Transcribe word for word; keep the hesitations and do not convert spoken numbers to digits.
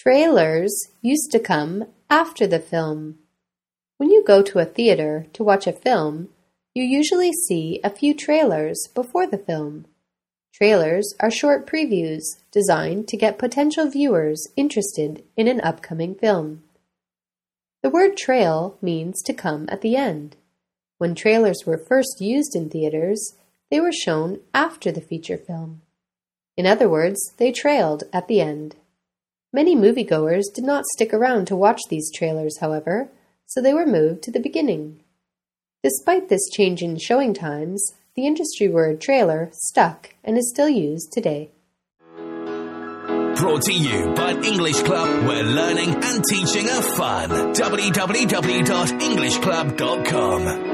Trailers used to come after the film. When you go to a theater to watch a film, you usually see a few trailers before the film. Trailers are short previews designed to get potential viewers interested in an upcoming film. The word trail means to come at the end. When trailers were first used in theaters, they were shown after the feature film. In other words, they trailed at the end. Many moviegoers did not stick around to watch these trailers, however, so they were moved to the beginning. Despite this change in showing times, the industry word trailer stuck and is still used today. Brought to you by English Club, where learning and teaching are fun. w w w dot english club dot com